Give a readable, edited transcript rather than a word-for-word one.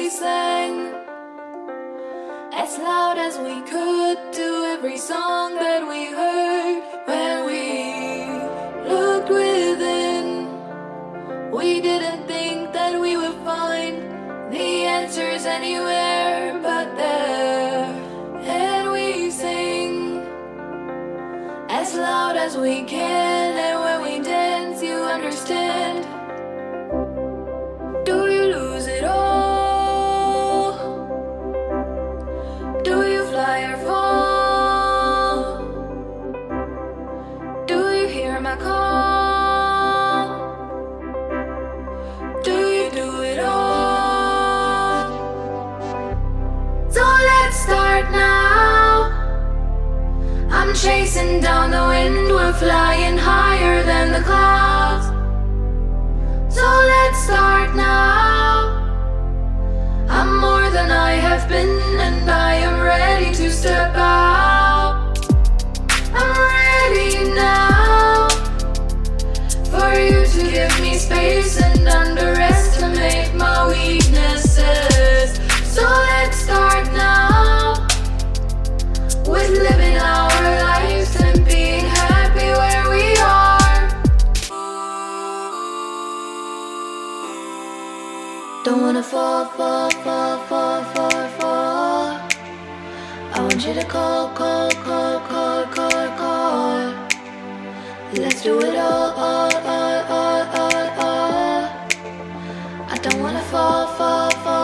we sang as loud as we could to every song that we heard. When we looked within, we didn't think that we would find the answers anywhere but there. And we sing as loud as we can, and when we dance, you understand. Do you lose it all? Do you fly or fall? Do you hear my call? Do you do it all? So let's start now. I'm chasing down the wind, we're flying higher than the clouds. So let's start now. I'm more than I have been, and I am ready to step out. I'm ready now for you to give me space and underestimate my weaknesses. So let's start now with living our lives and being happy where we are. Don't wanna fall, fall, fall, fall, fall, fall. I want you to call, call, call, call, call, call. Let's do it all, all, all, all, all, all. I don't wanna fall, fall, fall.